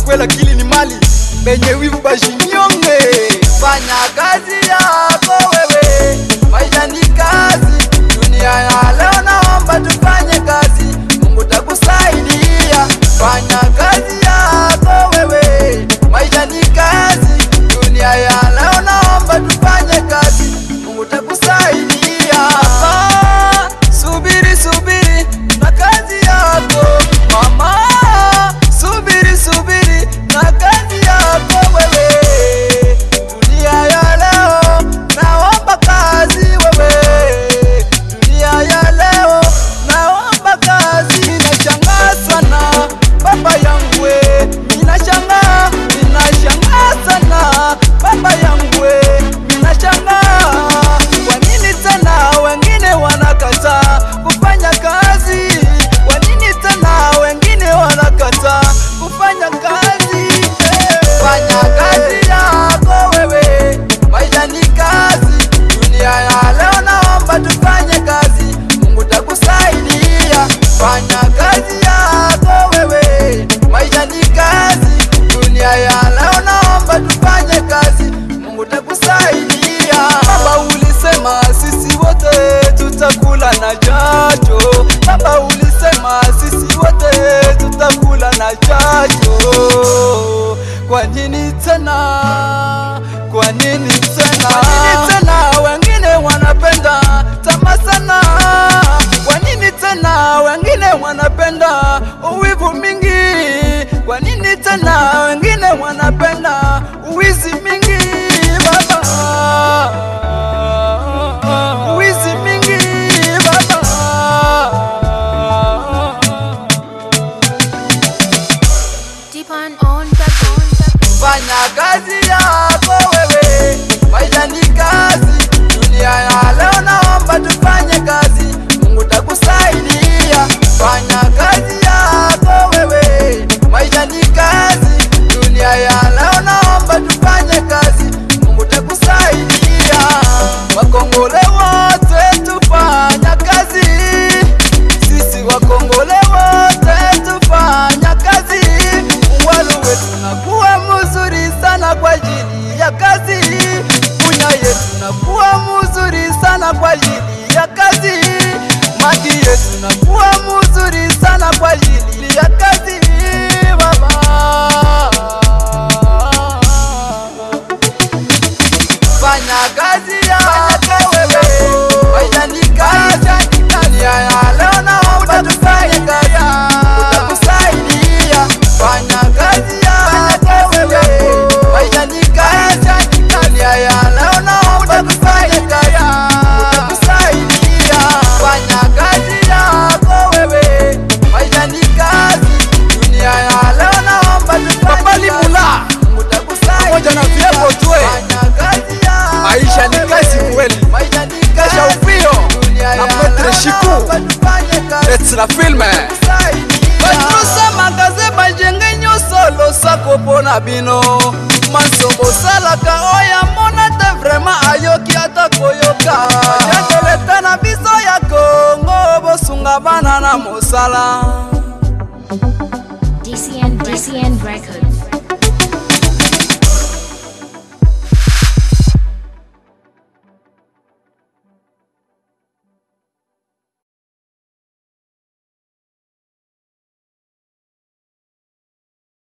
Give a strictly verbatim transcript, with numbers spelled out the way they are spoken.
kwela kili ni mali benye wivu bashinyonge. Fanya kazi yako wewe, maisha ni kazi. Dunia ya leo naomba tufanye kazi, Mungu takusaidia. Fanya kazi yako wewe, maisha ni kazi. Dunia ya leo naomba tufanye kazi, Mungu takusaidia. Mama, subiri subiri na kazi yako. Mama, subiri subiri na kazi yako wewe. Dunia ya leo naomba kazi wewe. Dunia ya leo naomba kazi. Ninashangaa sana baba yangu we, ninashangaa, ninashangaa sana baba yangu we, ninashangaa. Kwa nini tena wengine wanakataa kufanya kazi? Kwa nini tena wengine wanakataa kufanya kazi? Fanya kazi yako wewe, maisha ni kazi. Dunia ya leo naomba tufanye kazi, Mungu takusaidia. Fanya kazi yako wewe, maisha ni kazi. Dunia ya leo naomba tufanye kazi, Mungu takusaidia. Baba ulisema sisi wote tutakula na jasho. Baba ulisema sisi wote tutakula na jasho. Kwa nini tena? Kwa nini tena? Kwa nini tena wengine wanapenda tamaa sana? Kwa nini tena wengine wanapenda uwivu mingi? Kwa nini tena wengine wanapenda uwizi mingi? Baba, uwizi mingi baba. Deepon on the on the Fanya kazi yako wewe, maisha ni kazi. Dunia ya leo naomba tufanye kazi, Mungu takusaidia. Fanya kazi yako wewe, maisha ni kazi. Dunia ya leo naomba tufanye kazi, Mungu takusaidia. Wakongole wote tufanya kazi, sisi wakongole wote tufanya kazi. Walu wetu nakuwa mzuri sana kwa ajili ya kazi. Punya yetu nakuwa mzuri sana kwa ajili ya kazi. Magi yetu nakuwa mzuri sana kwa ajili ya kazi. Baba, fanya kazi yako wewe, maisha ni kazi. Dunia ya leo naomba tufanye kazi, utakusaidia. Fanya kazi yako wewe, maisha ni kazi. Dunia ya leo naomba tufanye kazi, utakusaidia. Fanya kazi yako wewe, maisha ni kazi. Dunia ya leo naomba tufanye Babali Mula utakusaidia. moja na vyebo tuwe. Fanya kazi yako Maisha ni kazi kweli. maisha ni Kesha kazi. upio Dunia ya Apotre leo Shiku. naomba tufanye kazi, Let's la filme. Batrusa magaze bajenge nyonso losako pona bino. Mansobo salaka oya mona te vraiment ayoki ata koyoka. Yakeleta na biso ya Kongo bosunga bana na mosala. D C N D C N record.